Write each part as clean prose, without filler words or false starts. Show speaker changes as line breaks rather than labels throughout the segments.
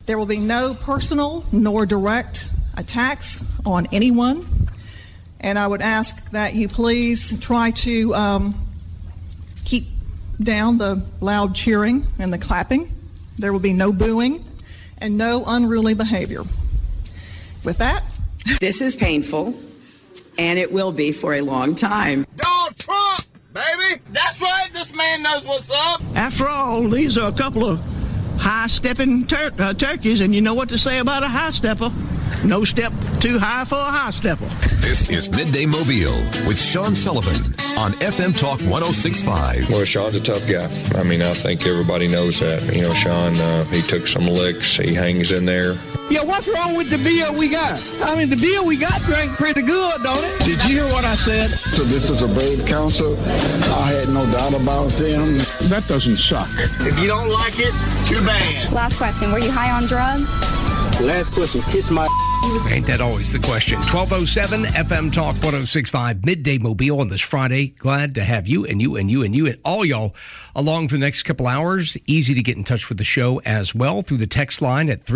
There will be no personal nor direct attacks on anyone. And I would ask that you please try to keep down the loud cheering and the clapping. There will be no booing and no unruly behavior. With that,
this is painful, and it will be for a long time.
Donald Trump, baby! That's right, this man knows what's up.
After all, these are a couple of high-stepping turkeys, and you know what to say about a high-stepper. No step too high for a high-stepper.
This is Midday Mobile with Sean Sullivan on FM Talk 106.5.
Well, Sean's a tough guy. I mean, I think everybody knows that. You know, Sean, he took some licks. He hangs in there.
Yeah, what's wrong with the beer we got? I mean, the beer we got drank pretty good, don't it?
Did you hear what I said?
So this is a brave council. I had no doubt about them.
That doesn't suck.
If you don't like it, too bad.
Last question, were you high on drugs?
Last question, kiss my...
Ain't that always the question? 1207 FM Talk 106.5 Midday Mobile on this Friday. Glad to have you and all y'all along for the next couple hours. Easy to get in touch with the show as well through the text line at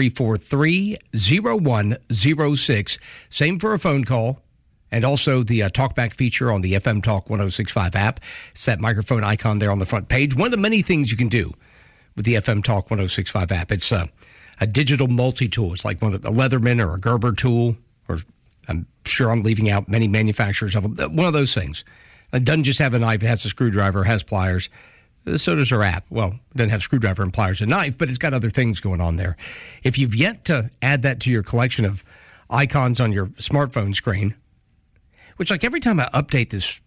343-0106. Same for a phone call. And also the talkback feature on the FM Talk 106.5 app. It's that microphone icon there on the front page. One of the many things you can do with the FM Talk 106.5 app. It's a digital multi-tool. It's like one of a Leatherman or a Gerber tool, or I'm sure I'm leaving out many manufacturers of them. One of those things. It doesn't just have a knife. It has a screwdriver, has pliers. So does our app. Well, it doesn't have screwdriver and pliers and knife, but it's got other things going on there. If you've yet to add that to your collection of icons on your smartphone screen, which like every time I update this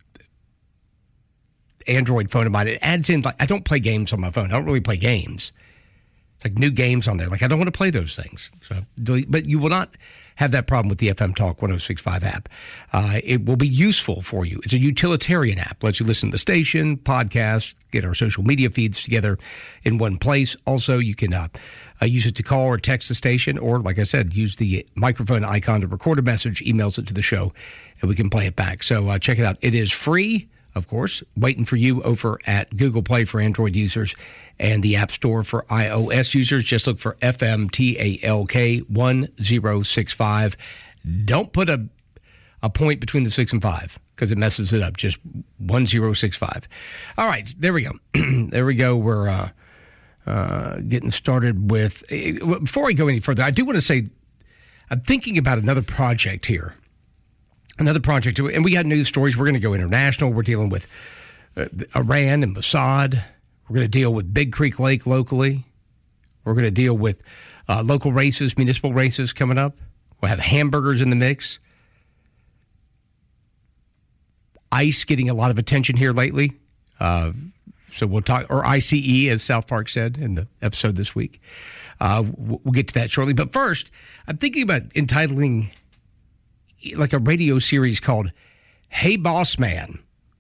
Android phone of mine, it adds in, like, I don't play games on my phone. I don't really play games. It's like new games on there. Like, I don't want to play those things. So, but you will not have that problem with the FM Talk 106.5 app. It will be useful for you. It's a utilitarian app. Lets you listen to the station, podcasts, get our social media feeds together in one place. Also, you can use it to call or text the station, or, like I said, use the microphone icon to record a message, emails it to the show, and we can play it back. So check it out. It is free, of course, waiting for you over at Google Play for Android users and the App Store for iOS users. Just look for FMTALK 1065. Don't put a point between the 6 and 5 because it messes it up. Just 1065. All right, there we go. There we go. We're getting started with... Before I go any further, I do want to say I'm thinking about another project here. Another project, and we got news stories. We're going to go international. We're dealing with Iran and Mossad. We're going to deal with Big Creek Lake locally. We're going to deal with local races, municipal races coming up. We'll have hamburgers in the mix. ICE getting a lot of attention here lately. So we'll talk, or ICE, as South Park said in the episode this week. We'll get to that shortly. But first, I'm thinking about entitling like a radio series called Hey Boss Man.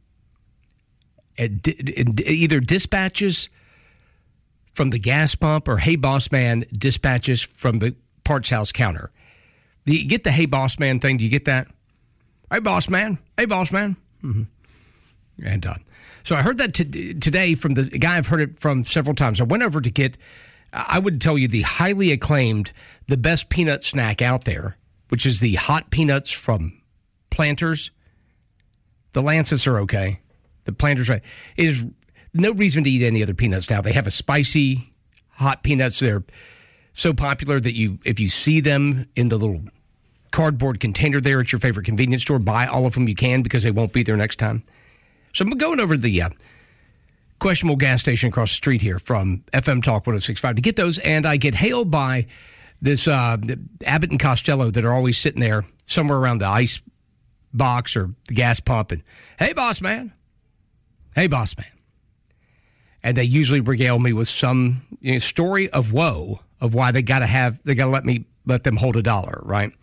Either dispatches from the gas pump or Hey Boss Man dispatches from the parts house counter. Do you get the Hey Boss Man thing? Do you get that? Hey Boss Man. Hey Boss Man. Mm-hmm. And so I heard that today from the guy I've heard it from several times. I went over to get, I would tell you, the highly acclaimed, the best peanut snack out there, which is the hot peanuts from Planters. The Lancets are okay. The Planters are. It is no reason to eat any other peanuts now. They have a spicy hot peanuts. They're so popular that if you see them in the little cardboard container there at your favorite convenience store, buy all of them you can because they won't be there next time. So I'm going over to the questionable gas station across the street here from FM Talk 106.5 to get those, and I get hailed by this Abbott and Costello that are always sitting there somewhere around the ice box or the gas pump, and hey, boss man. Hey, boss man. And they usually regale me with some story of woe of why they got to let them hold $1, right?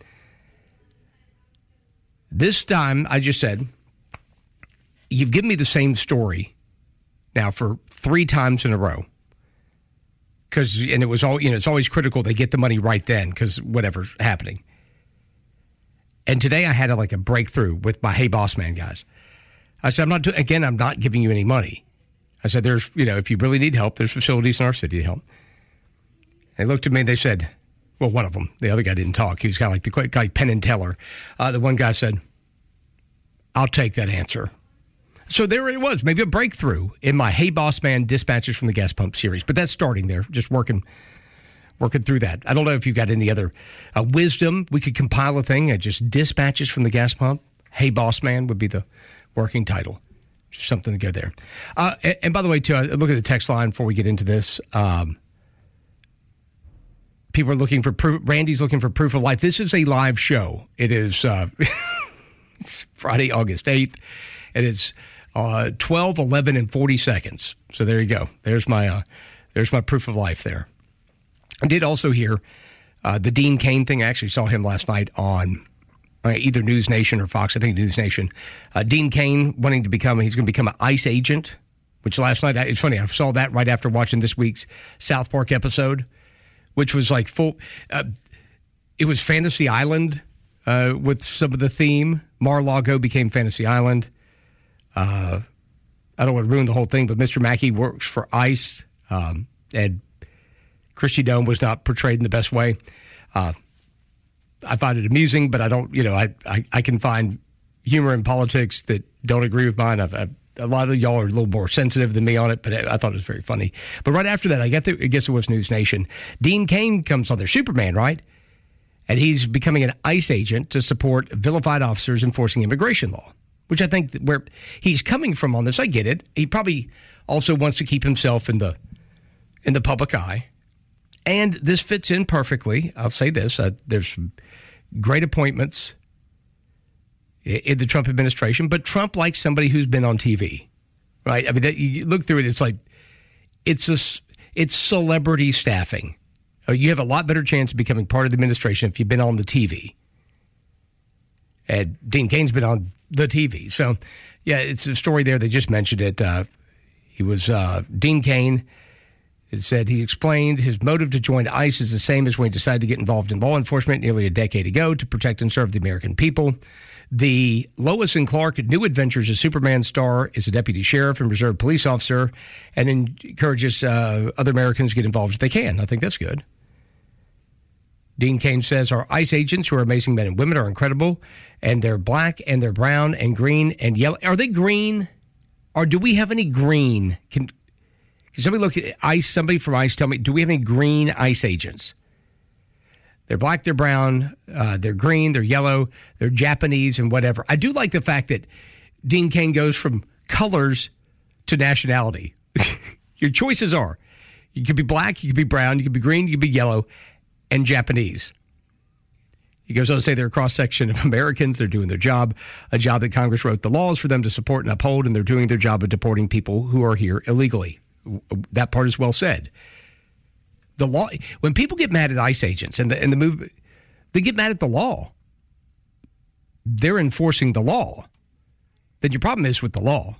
This time, I just said, you've given me the same story now for 3 times in a row. And it was all, it's always critical they get the money right then because whatever's happening. And today I had a breakthrough with my Hey Boss Man guys. I said, I'm not giving you any money. I said, there's, if you really need help, there's facilities in our city to help. They looked at me and they said, well, one of them, the other guy didn't talk. He was kind of like the quick guy, Penn and Teller. The one guy said, I'll take that answer. So there it was, maybe a breakthrough in my Hey Boss Man dispatches from the gas pump series. But that's starting there, just working through that. I don't know if you've got any other wisdom. We could compile a thing, just dispatches from the gas pump. Hey Boss Man would be the working title. Just something to go there. And by the way, too, look at the text line before we get into this. People are looking for proof. Randy's looking for proof of life. This is a live show. It is it's Friday, August 8th. And it's 12, 11, and 40 seconds. So there you go. There's my proof of life there. I did also hear the Dean Cain thing. I actually saw him last night on either News Nation or Fox. I think News Nation. Dean Cain wanting to he's going to become an ICE agent, which last night, it's funny, I saw that right after watching this week's South Park episode, which was like full. It was Fantasy Island with some of the theme. Mar-a-Lago became Fantasy Island. I don't want to ruin the whole thing, but Mr. Mackey works for ICE, and Christy Dome was not portrayed in the best way. I find it amusing, but I don't, I can find humor in politics that don't agree with mine. A lot of y'all are a little more sensitive than me on it, but I thought it was very funny. But right after that, I guess it was News Nation. Dean Cain comes on there, Superman, right? And he's becoming an ICE agent to support vilified officers enforcing immigration law, which I think where he's coming from on this, I get it. He probably also wants to keep himself in the public eye. And this fits in perfectly. I'll say this. There's some great appointments in the Trump administration, but Trump likes somebody who's been on TV, right? I mean, you look through it, it's like, it's celebrity staffing. You have a lot better chance of becoming part of the administration if you've been on the TV. And Dean Cain's been on the TV. So, yeah, it's a story there. They just mentioned it. He was Dean Cain. It said he explained his motive to join ICE is the same as when he decided to get involved in law enforcement nearly a decade ago to protect and serve the American people. The Lois and Clark New Adventures of Superman star is a deputy sheriff and reserve police officer and encourages other Americans to get involved if they can. I think that's good. Dean Cain says our ICE agents, who are amazing men and women, are incredible, and they're black and they're brown and green and yellow. Are they green? Or do we have any green? Can somebody look at ICE? Somebody from ICE tell me, do we have any green ICE agents? They're black, they're brown, they're green, they're yellow, they're Japanese and whatever. I do like the fact that Dean Cain goes from colors to nationality. Your choices are, you could be black, you could be brown, you could be green, you could be yellow, and Japanese. He goes on to say they're a cross-section of Americans. They're doing their job, a job that Congress wrote the laws for them to support and uphold, and they're doing their job of deporting people who are here illegally. That part is well said. The law, when people get mad at ICE agents and the movement, they get mad at the law. They're enforcing the law. Then your problem is with the law.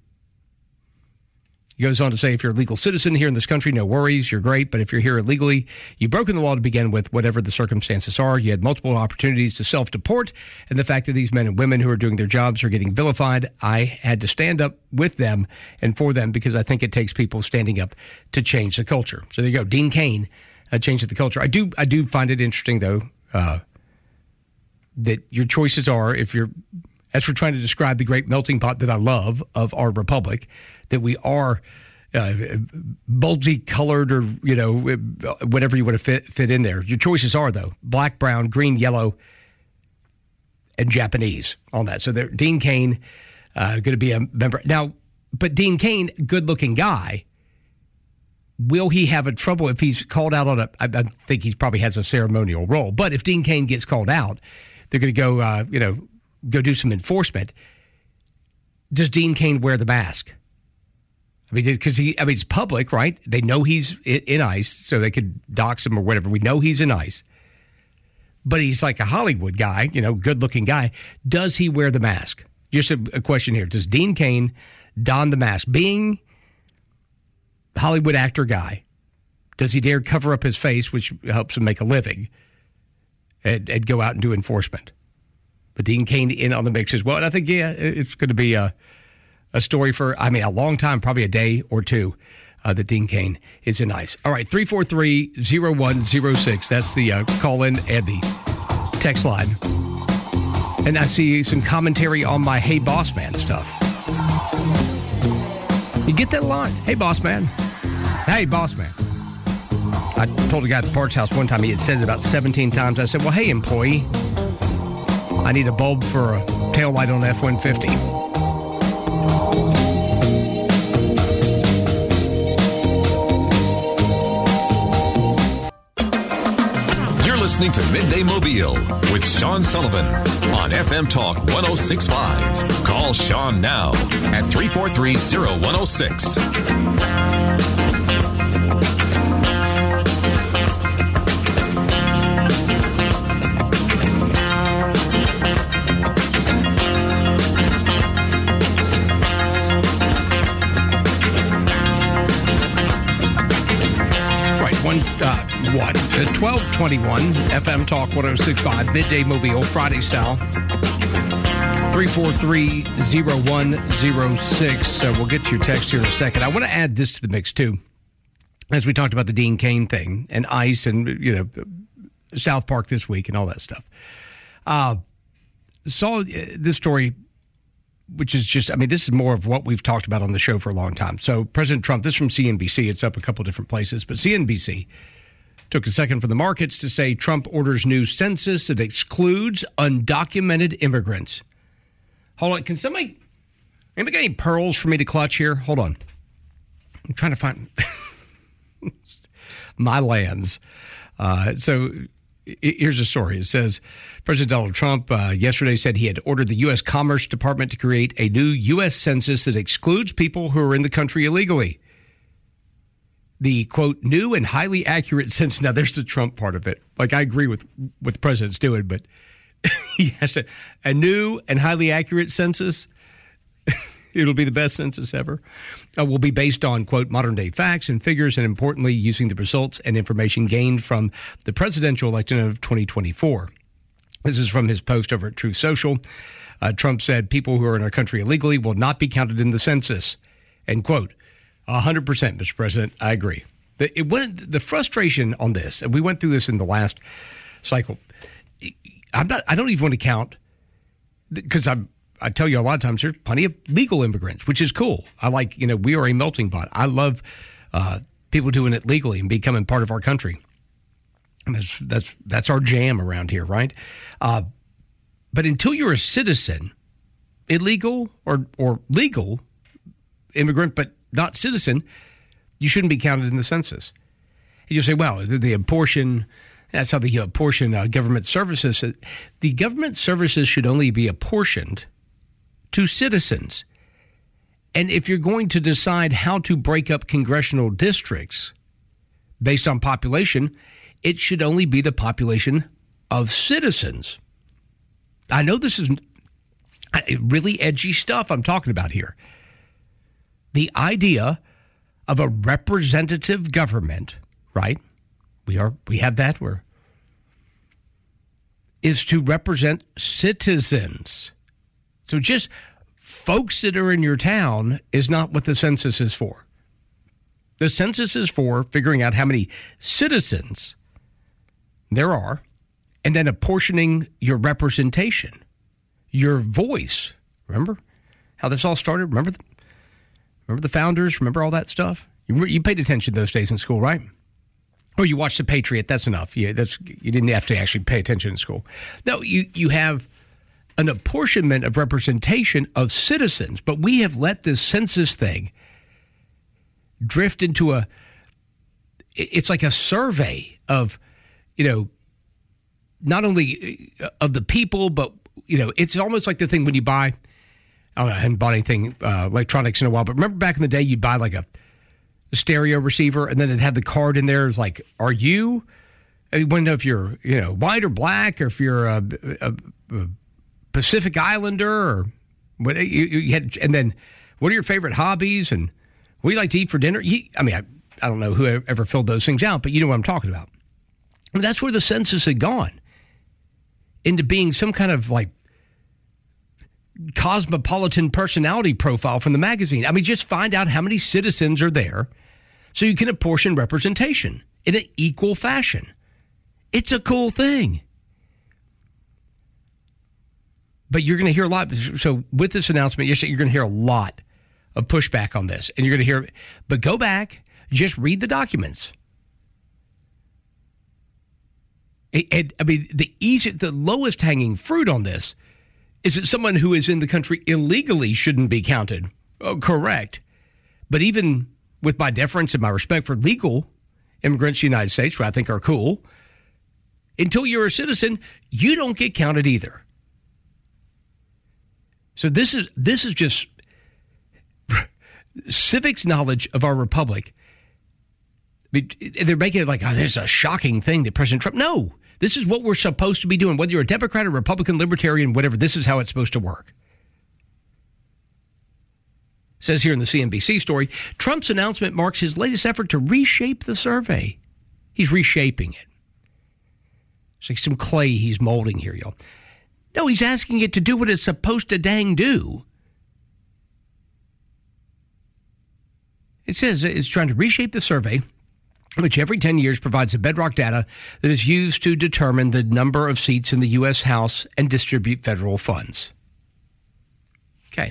He goes on to say, if you're a legal citizen here in this country, no worries, you're great. But if you're here illegally, you've broken the law to begin with, whatever the circumstances are. You had multiple opportunities to self-deport. And the fact that these men and women who are doing their jobs are getting vilified, I had to stand up with them and for them because I think it takes people standing up to change the culture. So there you go. Dean Cain changed the culture. I do find it interesting, though, that your choices are, as we're trying to describe the great melting pot that I love of our republic, that we are multi-colored or, whatever you want to fit in there. Your choices are, though, black, brown, green, yellow, and Japanese on that. So Dean Cain going to be a member. Now, but Dean Cain, good-looking guy, will he have a trouble if he's called out on I think he probably has a ceremonial role. But if Dean Cain gets called out, they're going to go do some enforcement. Does Dean Cain wear the mask? I mean, because it's public, right? They know he's in ICE, so they could dox him or whatever. We know he's in ICE. But he's like a Hollywood guy, good-looking guy. Does he wear the mask? Just a question here. Does Dean Cain don the mask? Being a Hollywood actor guy, does he dare cover up his face, which helps him make a living, and go out and do enforcement? But Dean Cain in on the mix as well. And I think, it's going to be a story for, a long time, probably a day or two, that Dean Cain is in ICE. All right, 343-0106. That's the call-in and the text line. And I see some commentary on my Hey Boss Man stuff. You get that line? Hey, boss man. Hey, boss man. I told a guy at the parts house one time, he had said it about 17 times. I said, well, hey, employee, I need a bulb for a taillight on F-150.
You're listening to Midday Mobile with Sean Sullivan on FM Talk 106.5. Call Sean now at 343-0106.
Right, 1221 FM Talk 106.5, Midday Mobile, Friday style. 343-0106. We'll get to your text here in a second. I want to add this to the mix, too. As we talked about the Dean Cain thing and ICE and, South Park this week and all that stuff. Saw this story, which is just, this is more of what we've talked about on the show for a long time. So President Trump, this is from CNBC. It's up a couple different places, but CNBC took a second from the markets to say Trump orders new census that excludes undocumented immigrants. Hold on. Can anybody got any pearls for me to clutch here? Hold on. I'm trying to find my lands. So here's a story. It says President Donald Trump yesterday said he had ordered the U.S. Commerce Department to create a new U.S. census that excludes people who are in the country illegally. The, quote, new and highly accurate census. Now, there's the Trump part of it. Like, I agree with what the president's doing, but he has to. A new and highly accurate census, it'll be the best census ever, will be based on, quote, modern-day facts and figures, and importantly, using the results and information gained from the presidential election of 2024. This is from his post over at Truth Social. Trump said people who are in our country illegally will not be counted in the census, end quote. 100%, Mr. President, I agree. The frustration on this, and we went through this in the last cycle, I don't even want to count, because I tell you a lot of times there's plenty of legal immigrants, which is cool. I like, we are a melting pot. I love people doing it legally and becoming part of our country. And that's our jam around here, right? But until you're a citizen, illegal or legal immigrant, but not citizen, you shouldn't be counted in the census. And you'll say, well, the apportion, that's how the apportion government services. The government services should only be apportioned to citizens. And if you're going to decide how to break up congressional districts based on population, it should only be the population of citizens. I know this is really edgy stuff I'm talking about here. The idea of a representative government, right? We have that is to represent citizens. So just folks that are in your town is not what the census is for. The census is for figuring out how many citizens there are, and then apportioning your representation, your voice. Remember how this all started? Remember the founders? Remember all that stuff? You paid attention those days in school, right? Or you watched The Patriot. That's enough. You didn't have to actually pay attention in school. No, you have an apportionment of representation of citizens, but we have let this census thing drift into it's like a survey of, not only of the people, but, it's almost like the thing when you buy, I haven't bought anything electronics in a while, but remember back in the day, you'd buy like a stereo receiver, and then it had the card in there. It's like, I wouldn't know if you're, white or black, or if you're a Pacific Islander, or what you had, and then what are your favorite hobbies, and what do you like to eat for dinner? I don't know who ever filled those things out, but you know what I'm talking about. And that's where the census had gone, into being some kind of like cosmopolitan personality profile from the magazine. Just find out how many citizens are there, so you can apportion representation in an equal fashion. It's a cool thing. But you're going to hear a lot. So with this announcement, you're going to hear a lot of pushback on this. And you're going to hear, but go back, just read the documents. The lowest hanging fruit on this is that someone who is in the country illegally shouldn't be counted. Oh, correct. But even with my deference and my respect for legal immigrants in the United States, who I think are cool, until you're a citizen, you don't get counted either. So this is just civics knowledge of our republic. I mean, they're making it like, oh, this is a shocking thing that President Trump. No, this is what we're supposed to be doing. Whether you're a Democrat or Republican, Libertarian, whatever, this is how it's supposed to work. It says here in the CNBC story, Trump's announcement marks his latest effort to reshape the survey. He's reshaping it. It's like some clay he's molding here, y'all. No, he's asking it to do what it's supposed to dang do. It says it's trying to reshape the survey, which every 10 years provides the bedrock data that is used to determine the number of seats in the U.S. House and distribute federal funds. Okay.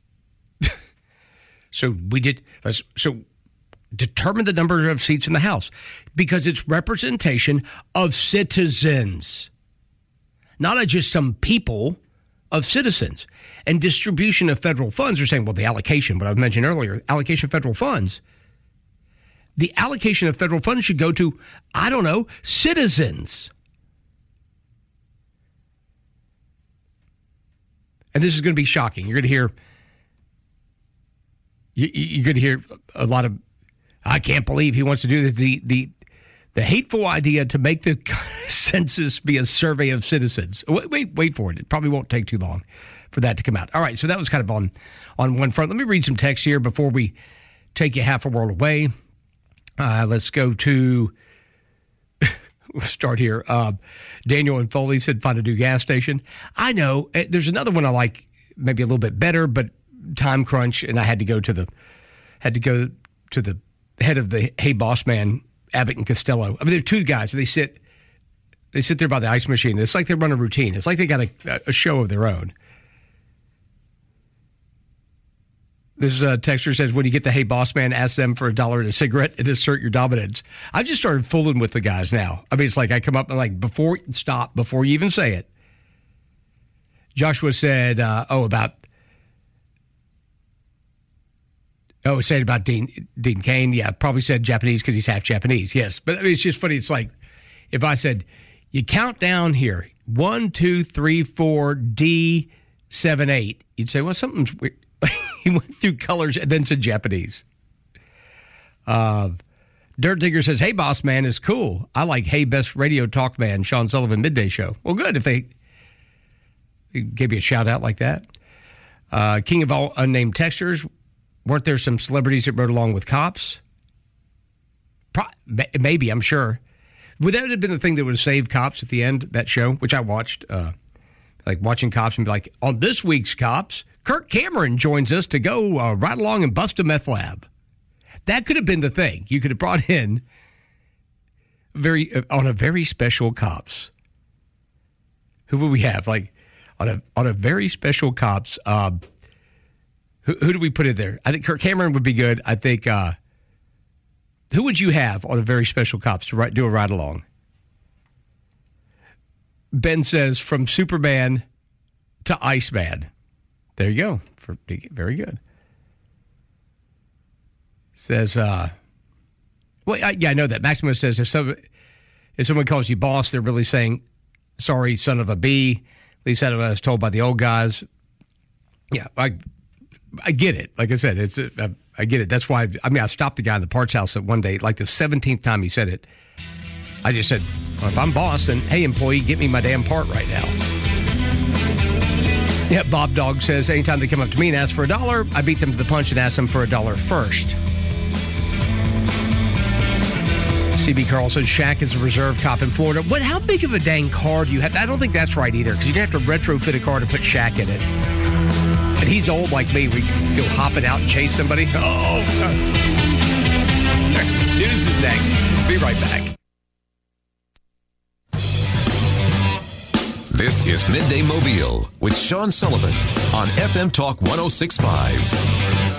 So determine the number of seats in the House because it's representation of citizens. Not just some people, of citizens. And distribution of federal funds, are saying, well, the allocation, what I mentioned earlier, allocation of federal funds. The allocation of federal funds should go to, I don't know, citizens. And this is going to be shocking. You're going to hear a lot of, I can't believe he wants to do this. The hateful idea to make the census be a survey of citizens. Wait for it. It probably won't take too long for that to come out. All right, so that was kind of on one front. Let me read some text here before we take you half a world away. Let's go to, we'll start here. Daniel and Foley said, find a new gas station. I know. There's another one I like, maybe a little bit better, but time crunch, and I had to go to the head of the Hey Boss Man, Abbott and Costello. I mean, they're two guys. They sit there by the ice machine. It's like they run a routine. It's like they got a show of their own. This texter says, when you get the Hey Boss Man, ask them for $1 and a cigarette and assert your dominance. I've just started fooling with the guys now. I mean, it's like I come up and like, before you even say it. Joshua said, it said about Dean Cain. Yeah, probably said Japanese because he's half Japanese. Yes. But I mean, it's just funny. It's like if I said, you count down here, 1, 2, 3, 4, D, 7, 8. You'd say, well, something's weird. He went through colors and then said Japanese. Dirt Digger says, hey, Boss Man is cool. I like Hey Best Radio Talk Man, Sean Sullivan Midday Show. Well, good if they gave you a shout out like that. King of all unnamed texters. Weren't there some celebrities that rode along with cops? Maybe, I'm sure. Would that have been the thing that would have saved Cops at the end, that show, which I watched, like watching Cops and be like, on this week's Cops, Kirk Cameron joins us to go right along and bust a meth lab. That could have been the thing. You could have brought in on a very special Cops. Who would we have? Like, on a very special Cops, Who do we put in there? I think Kirk Cameron would be good. I think, who would you have on a very special Cops to do a ride-along? Ben says, from Superman to Iceman. There you go. Very good. Says, I know that. Maximus says, if someone calls you boss, they're really saying, sorry, son of a bee. At least that was told by the old guys. Yeah, I get it. Like I said, I get it. That's why, I stopped the guy in the parts house at one day, like the 17th time he said it. I just said, well, if I'm boss, then, hey, employee, get me my damn part right now. Yeah, Bob Dog says, anytime they come up to me and ask for $1, I beat them to the punch and ask them for $1 first. CB Carl says, Shaq is a reserve cop in Florida. How big of a dang car do you have? I don't think that's right either, because you're going to have to retrofit a car to put Shaq in it. And he's old like me. We go hopping out and chase somebody. Oh, God. News is next. We'll be right back.
This is Midday Mobile with Sean Sullivan on FM Talk 106.5.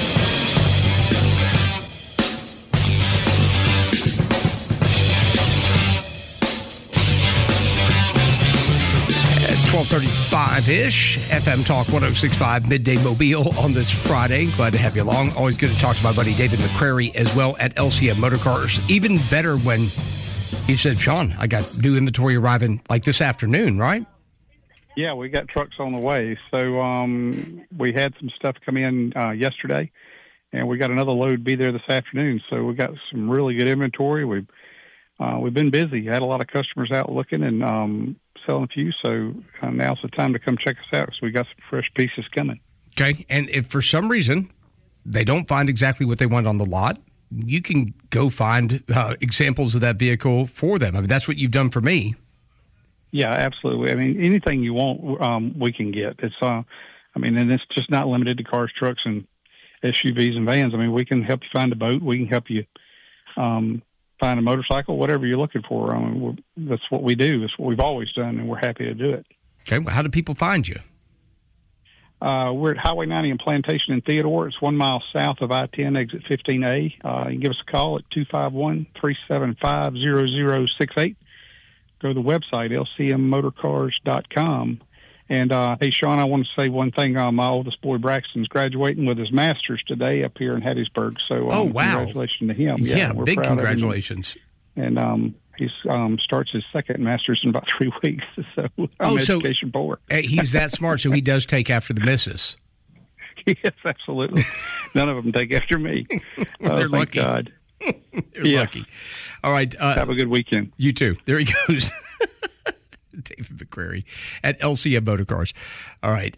At 12:35-ish, FM Talk 106.5 Midday Mobile on this Friday. Glad to have you along. Always good to talk to my buddy David McCrary as well at LCM Motorcars. Even better when he said, Sean, I got new inventory arriving like this afternoon, right?
Yeah, we got trucks on the way. So we had some stuff come in yesterday, and we got another load be there this afternoon. So we got some really good inventory. We've been busy. Had a lot of customers out looking and selling a few. So now's the time to come check us out because we got some fresh pieces coming.
Okay, and if for some reason they don't find exactly what they want on the lot, you can go find examples of that vehicle for them. I mean, that's what you've done for me.
Yeah, absolutely. I mean, anything you want, we can get. It's, and it's just not limited to cars, trucks, and SUVs and vans. I mean, we can help you find a boat. We can help you find a motorcycle, whatever you're looking for. I mean, that's what we do. That's what we've always done, and we're happy to do it.
Okay, well, how do people find you?
We're at Highway 90 in Plantation in Theodore. It's 1 mile south of I-10, exit 15A. You can give us a call at 251-375-0068. Go to the website, lcmmotorcars.com. And, hey, Sean, I want to say one thing. My oldest boy, Braxton's graduating with his master's today up here in Hattiesburg. So,
oh, wow.
Congratulations to him.
Yeah,
we're
big
proud
congratulations.
of him. And he starts his second master's in about 3 weeks. So I'm education poor.
He's that smart, so he does take after the missus.
Yes, absolutely. None of them take after me.
They're lucky.
God.
They're lucky. All right.
Have a good weekend.
You too. There he goes. David McCrary at LCM Motorcars. All right.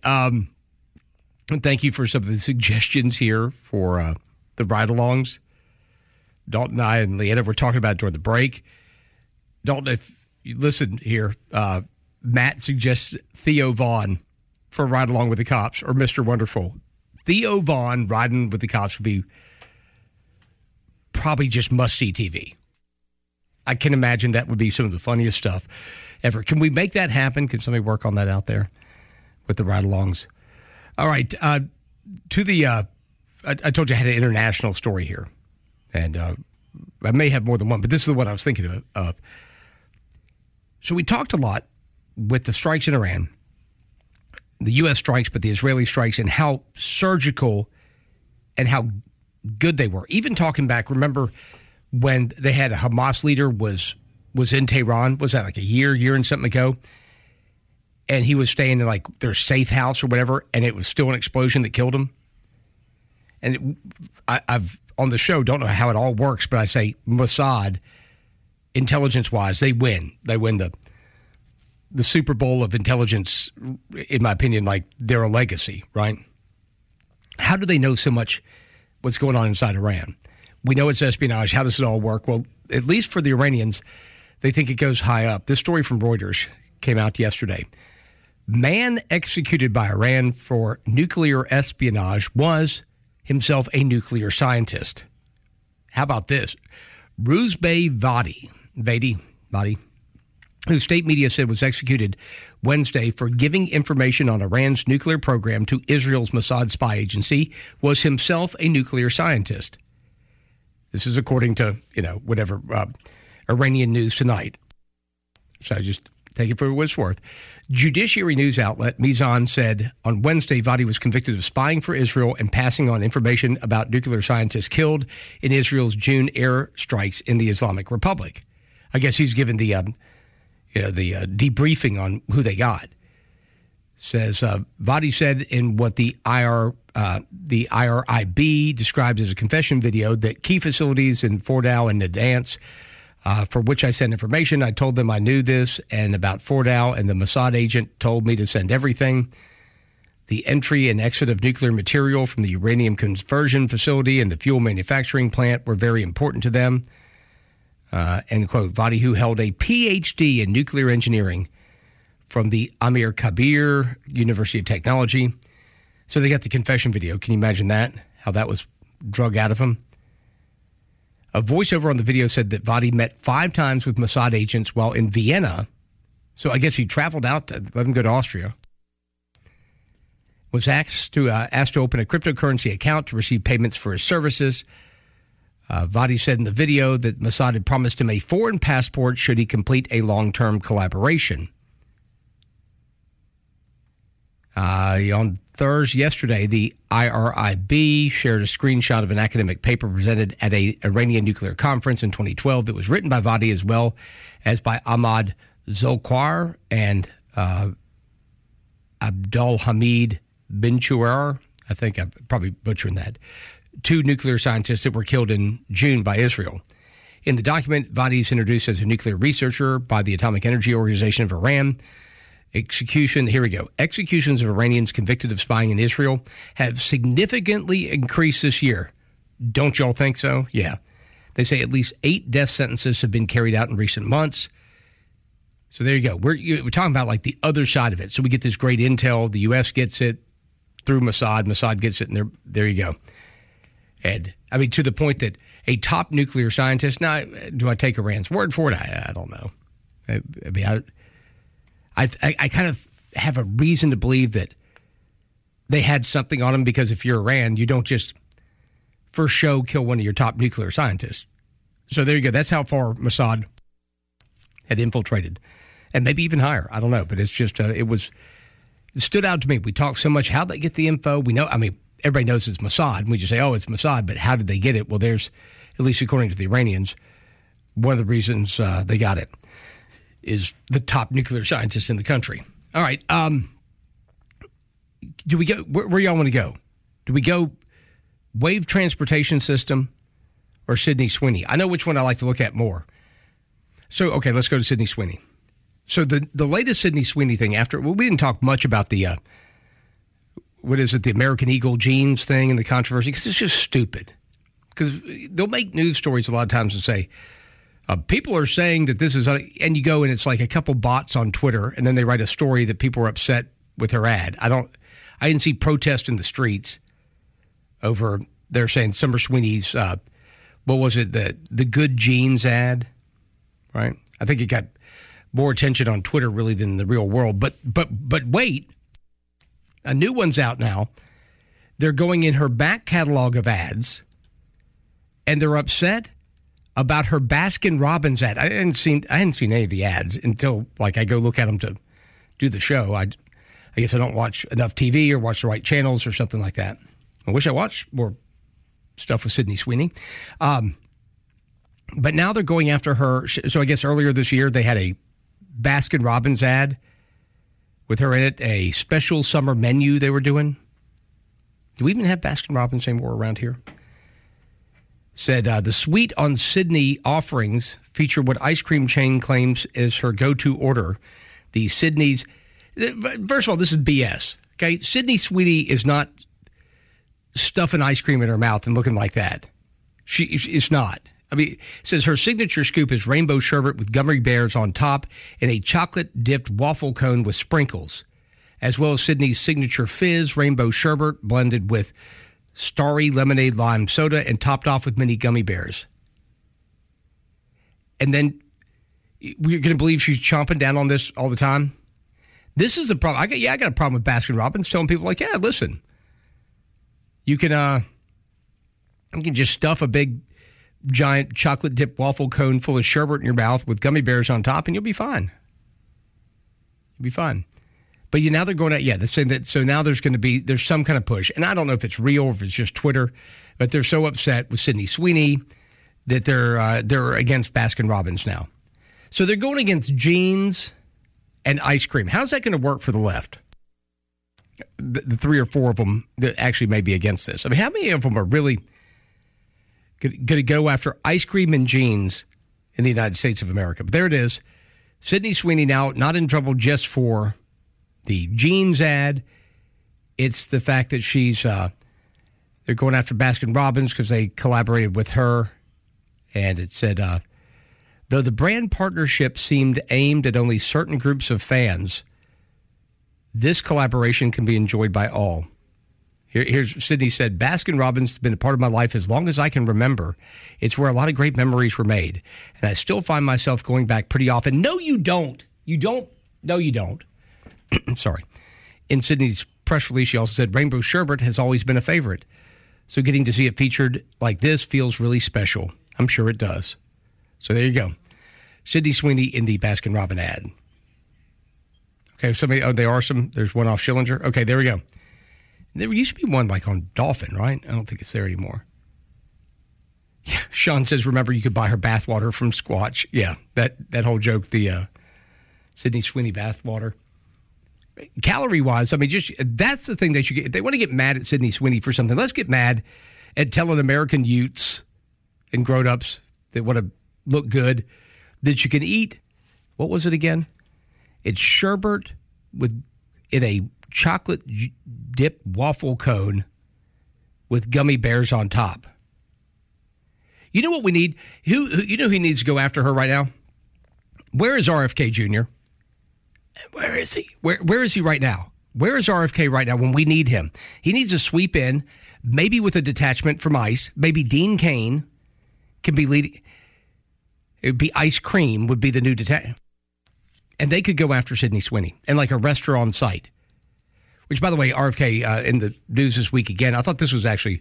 Thank you for some of the suggestions here for the ride-alongs. Dalton and I and Leanna were talking about it during the break. Dalton, if you listen here, Matt suggests Theo Vaughn for a ride-along with the cops, or Mr. Wonderful. Theo Vaughn riding with the cops would be probably just must-see TV. I can imagine that would be some of the funniest stuff ever. Can we make that happen? Can somebody work on that out there with the ride-alongs? All right. I told you I had an international story here, and I may have more than one, but this is the one I was thinking of. So we talked a lot with the strikes in Iran, the U.S. strikes, but the Israeli strikes, and how surgical and how good they were. Even talking back, remember when they had a Hamas leader was in Tehran? Was that like a year and something ago? And he was staying in like their safe house or whatever, and it was still an explosion that killed him. And I've on the show don't know how it all works, but I say Mossad, intelligence-wise, they win. They win the Super Bowl of intelligence, in my opinion. Like they're a legacy, right? How do they know so much what's going on inside Iran? We know it's espionage. How does it all work? Well, at least for the Iranians, they think it goes high up. This story from Reuters came out yesterday. Man executed by Iran for nuclear espionage was himself a nuclear scientist. How about this? Ruzbeh Vadi, who state media said was executed Wednesday for giving information on Iran's nuclear program to Israel's Mossad spy agency, was himself a nuclear scientist. This is according to, whatever, Iranian News Tonight. So just take it for what it's worth. Judiciary news outlet Mizan said on Wednesday Vadi was convicted of spying for Israel and passing on information about nuclear scientists killed in Israel's June air strikes in the Islamic Republic. I guess he's given the debriefing on who they got. Says Vadi said in what the IRIB describes as a confession video that key facilities in Fordow and Natanz, for which I sent information. I told them I knew this and about Fordow, and the Mossad agent told me to send everything. The entry and exit of nuclear material from the uranium conversion facility and the fuel manufacturing plant were very important to them. End quote. Vadi, who held a PhD in nuclear engineering from the Amir Kabir University of Technology. So they got the confession video. Can you imagine that? How that was drug out of him? A voiceover on the video said that Vadi met 5 times with Mossad agents while in Vienna. So I guess he traveled out to let him go to Austria. Was asked to open a cryptocurrency account to receive payments for his services. Vadi said in the video that Mossad had promised him a foreign passport should he complete a long-term collaboration. On Thursday, yesterday, the IRIB shared a screenshot of an academic paper presented at an Iranian nuclear conference in 2012 that was written by Vadi as well as by Ahmad Zolkwar and Abdulhamid Binchouar. I think I'm probably butchering that. 2 nuclear scientists that were killed in June by Israel. In the document, Vadi is introduced as a nuclear researcher by the Atomic Energy Organization of Iran. Here we go. Executions of Iranians convicted of spying in Israel have significantly increased this year. Don't y'all think so? Yeah. They say at least 8 death sentences have been carried out in recent months. So there you go. We're talking about like the other side of it. So we get this great intel. The U.S. gets it through Mossad. Mossad gets it, and there you go. And, I mean, to the point that a top nuclear scientist, now, do I take Iran's word for it? I don't know. I kind of have a reason to believe that they had something on them, because if you're Iran, you don't just for show kill one of your top nuclear scientists. So there you go. That's how far Mossad had infiltrated, and maybe even higher. I don't know, but it's just it stood out to me. We talk so much how they get the info. We know. I mean, everybody knows it's Mossad, and we just say, "Oh, it's Mossad," but how did they get it? Well, there's, at least according to the Iranians, one of the reasons they got it is the top nuclear scientists in the country. All right. Do we go where y'all want to go? Do we go Wave Transportation System or Sydney Sweeney? I know which one I like to look at more. So, okay, let's go to Sydney Sweeney. So the latest Sydney Sweeney thing we didn't talk much about the, the American Eagle jeans thing and the controversy, because it's just stupid. Because they'll make news stories a lot of times and say, people are saying that this is, and you go and it's like a couple bots on Twitter, and then they write a story that people are upset with her ad. I didn't see protest in the streets over, they're saying Summer Sweeney's, what was it, the good jeans ad, right? I think it got more attention on Twitter really than in the real world. But wait, a new one's out now. They're going in her back catalog of ads, and they're upset about her Baskin Robbins ad. I hadn't seen any of the ads until I go look at them to do the show. I guess I don't watch enough TV or watch the right channels or something like that. I wish I watched more stuff with Sydney Sweeney. But now they're going after her. So I guess earlier this year they had a Baskin Robbins ad with her in it, a special summer menu they were doing. Do we even have Baskin Robbins anymore around here? Said the suite on Sydney offerings feature what ice cream chain claims is her go-to order. The Sydney's, first of all, this is BS. Okay, Sydney Sweeney is not stuffing ice cream in her mouth and looking like that. It's not. I mean, it says her signature scoop is rainbow sherbet with gummy bears on top and a chocolate-dipped waffle cone with sprinkles, as well as Sydney's signature fizz rainbow sherbet blended with starry lemonade lime soda and topped off with mini gummy bears. And then we're going to believe she's chomping down on this all the time? This is the problem. I got a problem with Baskin Robbins telling people yeah, listen, you can just stuff a big giant chocolate dipped waffle cone full of sherbet in your mouth with gummy bears on top and you'll be fine. You'll be fine. But now they're going out, they're saying that, so now there's some kind of push. And I don't know if it's real or if it's just Twitter, but they're so upset with Sydney Sweeney that they're against Baskin Robbins now. So they're going against jeans and ice cream. How's that going to work for the left? The 3 or 4 of them that actually may be against this. I mean, how many of them are really going to go after ice cream and jeans in the United States of America? But there it is. Sydney Sweeney now not in trouble just for the jeans ad. It's the fact that she's they're going after Baskin Robbins because they collaborated with her. And it said, though the brand partnership seemed aimed at only certain groups of fans, this collaboration can be enjoyed by all. Here's Sydney said, Baskin-Robbins has been a part of my life as long as I can remember. It's where a lot of great memories were made. And I still find myself going back pretty often. No, you don't. You don't. No, you don't. Sorry. In Sydney's press release, she also said, Rainbow Sherbet has always been a favorite. So getting to see it featured like this feels really special. I'm sure it does. So there you go. Sydney Sweeney in the Baskin-Robbins ad. Okay, there's one off Schillinger. Okay, there we go. There used to be one like on Dolphin, right? I don't think it's there anymore. Yeah, Sean says, remember you could buy her bathwater from Squatch. Yeah, that whole joke, the Sydney Sweeney bathwater. Calorie-wise, I mean, that's the thing they should get. If they want to get mad at Sydney Sweeney for something, let's get mad at telling American youths and grown-ups that want to look good that you can eat, what was it again? It's sherbet in a chocolate dip waffle cone with gummy bears on top. You know what we need? You know who needs to go after her right now? Where is RFK Jr.? Where is he? Where is he right now? Where is RFK right now when we need him? He needs to sweep in, maybe with a detachment from ICE. Maybe Dean Cain can be leading. It would be Ice Cream would be the new detachment. And they could go after Sydney Sweeney and like arrest her on site. Which, by the way, RFK in the news this week again, I thought this was actually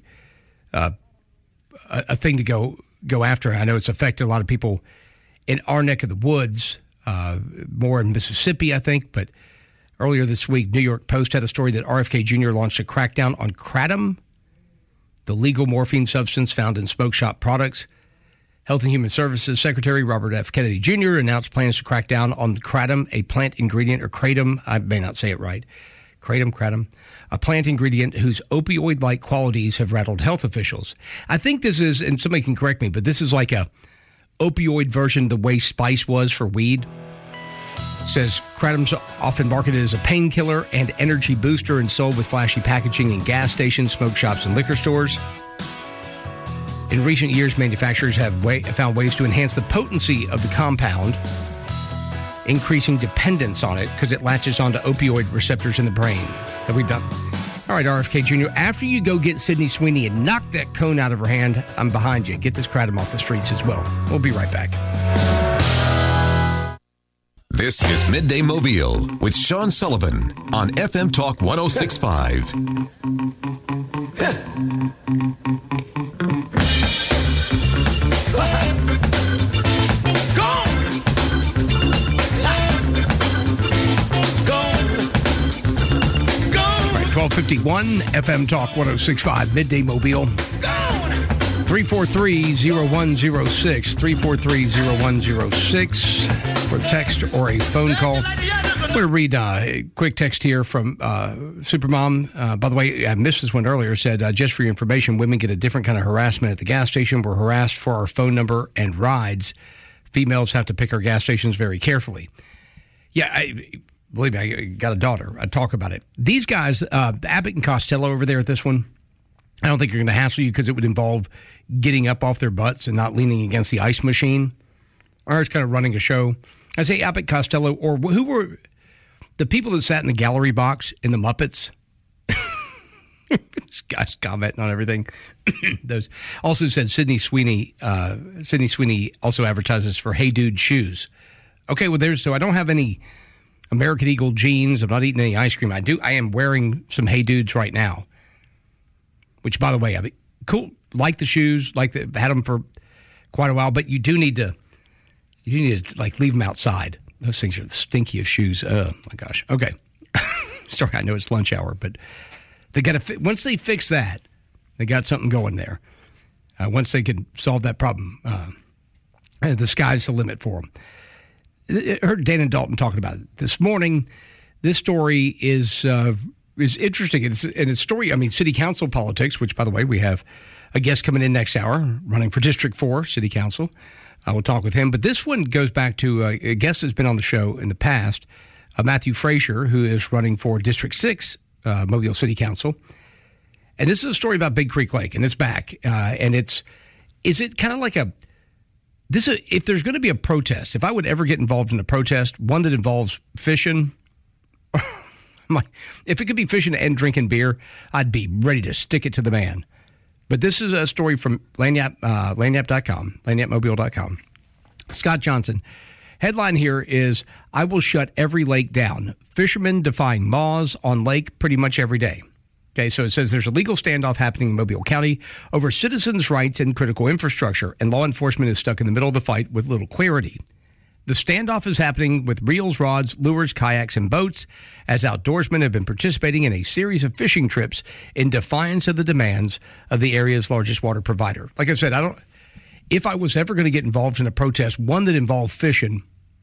a thing to go after. I know it's affected a lot of people in our neck of the woods, more in Mississippi, I think. But earlier this week, New York Post had a story that RFK Jr. launched a crackdown on kratom, the legal morphine substance found in smoke shop products. Health and Human Services Secretary Robert F. Kennedy Jr. announced plans to crack down on kratom, a plant ingredient, or kratom, I may not say it right, kratom, a plant ingredient whose opioid-like qualities have rattled health officials. I think this is, and somebody can correct me, but this is like a opioid version the way spice was for weed. It says kratom's often marketed as a painkiller and energy booster and sold with flashy packaging in gas stations, smoke shops, and liquor stores. In recent years, manufacturers have found ways to enhance the potency of the compound, increasing dependence on it because it latches onto opioid receptors in the brain. Have we done? All right, RFK Jr., after you go get Sydney Sweeney and knock that cone out of her hand, I'm behind you. Get this kratom off the streets as well. We'll be right back.
This is Midday Mobile with Sean Sullivan on FM Talk 106.5.
All right, 12:51 FM Talk 106.5 Midday Mobile. 343-0106, 343-0106 for a text or a phone call. I'm going to read a quick text here from Supermom. By the way, I missed this one earlier. Said, just for your information, women get a different kind of harassment at the gas station. We're harassed for our phone number and rides. Females have to pick our gas stations very carefully. Yeah, believe me, I got a daughter. I talk about it. These guys, Abbott and Costello over there at this one, I don't think they're going to hassle you because it would involve getting up off their butts and not leaning against the ice machine. Or it's kind of running a show. I say Abbott Costello, or who were the people that sat in the gallery box in the Muppets? This guy's commenting on everything. Those also said Sydney Sweeney. Sydney Sweeney also advertises for Hey Dude shoes. Okay, well so I don't have any American Eagle jeans. I'm not eating any ice cream. I am wearing some Hey Dudes right now. Which, by the way, I mean, cool. Like the shoes, had them for quite a while. But you do need to like leave them outside. Those things are the stinkiest shoes. Oh my gosh. Okay, sorry. I know it's lunch hour, but they got to. Once they fix that, they got something going there. Once they can solve that problem, the sky's the limit for them. I heard Dan and Dalton talking about it this morning. This story is interesting. It's a story, I mean, city council politics, which, by the way, we have a guest coming in next hour, running for District 4 City Council. I will talk with him. But this one goes back to a guest that's been on the show in the past, Matthew Frazier, who is running for District 6 Mobile City Council. And this is a story about Big Creek Lake, and it's back. And is it kind of like if there's going to be a protest, if I would ever get involved in a protest, one that involves fishing, If it could be fishing and drinking beer, I'd be ready to stick it to the man. But this is a story from lanyap.com, lanyapmobile.com. Scott Johnson. Headline here is, I will shut every lake down. Fishermen defying laws on lake pretty much every day. Okay, so it says there's a legal standoff happening in Mobile County over citizens' rights and critical infrastructure, and law enforcement is stuck in the middle of the fight with little clarity. The standoff is happening with reels, rods, lures, kayaks, and boats, as outdoorsmen have been participating in a series of fishing trips in defiance of the demands of the area's largest water provider. Like I said, if I was ever going to get involved in a protest, one that involved fishing,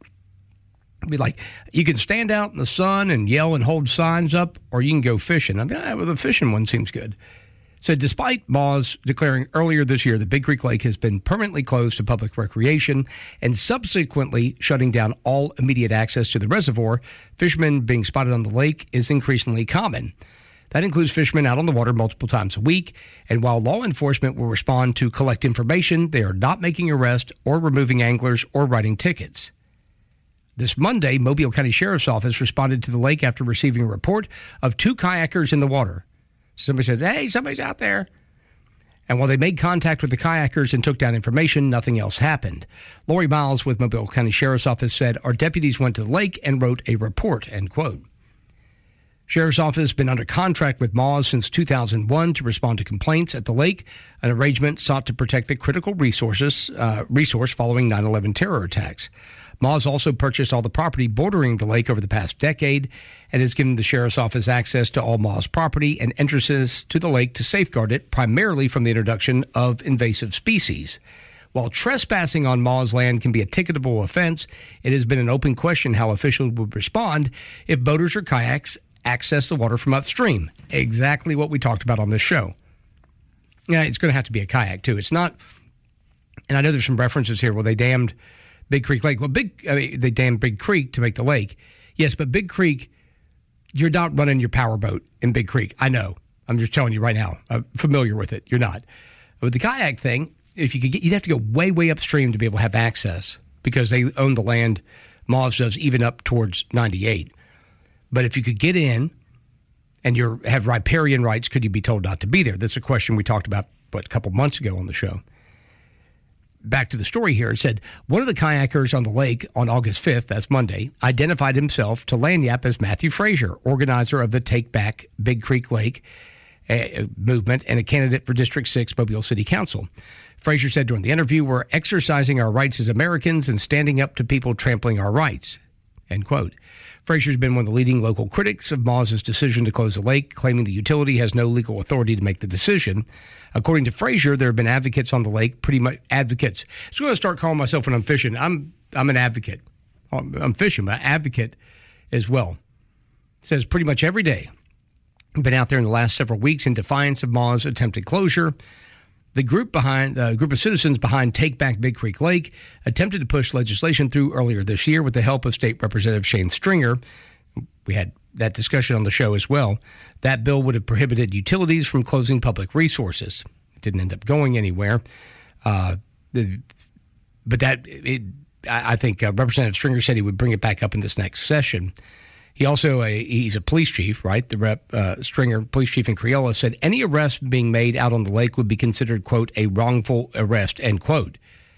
I'd be like, you can stand out in the sun and yell and hold signs up, or you can go fishing. I mean, well, the fishing one seems good. So despite Moz declaring earlier this year that Big Creek Lake has been permanently closed to public recreation and subsequently shutting down all immediate access to the reservoir, fishermen being spotted on the lake is increasingly common. That includes fishermen out on the water multiple times a week, and while law enforcement will respond to collect information, they are not making arrests or removing anglers or writing tickets. This Monday, Mobile County Sheriff's Office responded to the lake after receiving a report of 2 kayakers in the water. Somebody says, hey, somebody's out there. And while they made contact with the kayakers and took down information, nothing else happened. Lori Miles with Mobile County Sheriff's Office said, our deputies went to the lake and wrote a report, end quote. Sheriff's Office has been under contract with Moz since 2001 to respond to complaints at the lake, an arrangement sought to protect the critical resource following 9/11 terror attacks. Moz also purchased all the property bordering the lake over the past decade and has given the Sheriff's Office access to all Moz property and entrances to the lake to safeguard it, primarily from the introduction of invasive species. While trespassing on Moz land can be a ticketable offense, it has been an open question how officials would respond if boaters or kayaks access the water from upstream. Exactly what we talked about on this show. Yeah, it's going to have to be a kayak, too. It's not, and I know there's some references here, well, they dammed Big Creek Lake. Well, they dammed Big Creek to make the lake. Yes, but Big Creek, you're not running your power boat in Big Creek. I know. I'm just telling you right now. I'm familiar with it. You're not. With the kayak thing, if you could you'd have to go way, way upstream to be able to have access because they own the land. Moz does even up towards 98. But if you could get in and you have riparian rights, could you be told not to be there? That's a question we talked about, a couple months ago on the show. Back to the story here. It said, one of the kayakers on the lake on August 5th, that's Monday, identified himself to Lanyap as Matthew Frazier, organizer of the Take Back Big Creek Lake movement and a candidate for District 6 Mobile City Council. Frazier said during the interview, we're exercising our rights as Americans and standing up to people trampling our rights, end quote. Frazier's been one of the leading local critics of Moz's decision to close the lake, claiming the utility has no legal authority to make the decision. According to Frazier, there have been advocates on the lake, pretty much advocates. So I'm going to start calling myself when I'm fishing. I'm an advocate. I'm fishing, but advocate as well. It says pretty much every day. I've been out there in the last several weeks in defiance of Moz's attempted closure. The group of citizens behind Take Back Big Creek Lake attempted to push legislation through earlier this year with the help of State Representative Shane Stringer. We had that discussion on the show as well. That bill would have prohibited utilities from closing public resources. It didn't end up going anywhere. I think Representative Stringer said he would bring it back up in this next session. He also, he's a police chief, right? The Stringer, police chief in Creola, said any arrest being made out on the lake would be considered, quote, a wrongful arrest, end quote.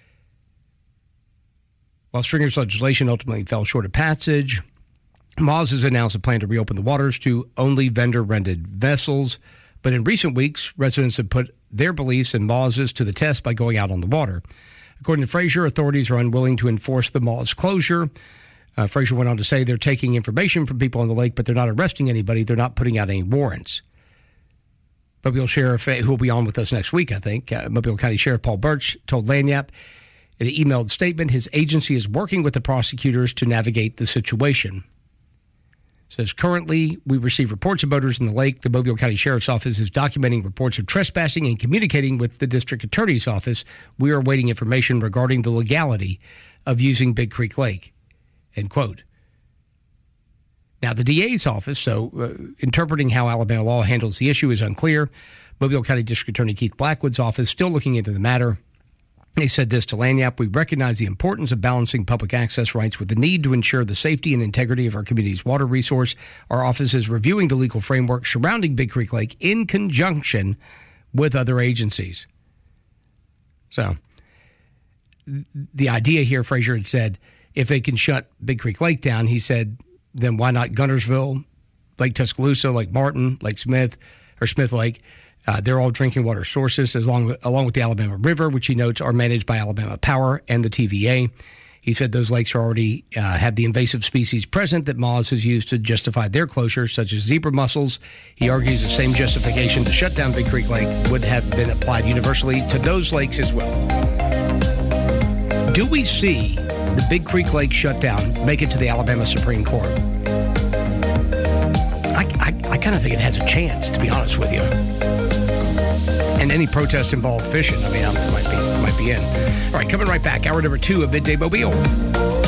While Stringer's legislation ultimately fell short of passage, Moz has announced a plan to reopen the waters to only vendor-rented vessels. But in recent weeks, residents have put their beliefs in Moz's to the test by going out on the water. According to Frazier, authorities are unwilling to enforce the Moz closure. Frazier went on to say they're taking information from people on the lake, but they're not arresting anybody. They're not putting out any warrants. Mobile Sheriff, who will be on with us next week, I think, Mobile County Sheriff Paul Birch told Lanyap in an emailed statement his agency is working with the prosecutors to navigate the situation. It says, currently, we receive reports of boaters in the lake. The Mobile County Sheriff's Office is documenting reports of trespassing and communicating with the District Attorney's Office. We are awaiting information regarding the legality of using Big Creek Lake. End quote. Now, the DA's office, interpreting how Alabama law handles the issue is unclear. Mobile County District Attorney Keith Blackwood's office still looking into the matter. They said this to Lagniappe: "We recognize the importance of balancing public access rights with the need to ensure the safety and integrity of our community's water resource. Our office is reviewing the legal framework surrounding Big Creek Lake in conjunction with other agencies." So the idea here, Frazier had said, if they can shut Big Creek Lake down, he said, then why not Guntersville, Lake Tuscaloosa, Lake Martin, Lake Smith, or Smith Lake? They're all drinking water sources, along with the Alabama River, which he notes are managed by Alabama Power and the TVA. He said those lakes already have the invasive species present that Moz has used to justify their closure, such as zebra mussels. He argues the same justification to shut down Big Creek Lake would have been applied universally to those lakes as well. Do we see the Big Creek Lake shutdown make it to the Alabama Supreme Court? I kind of think it has a chance, to be honest with you. And any protest involved fishing, I mean, might be in. All right, coming right back. Hour number 2 of Midday Mobile.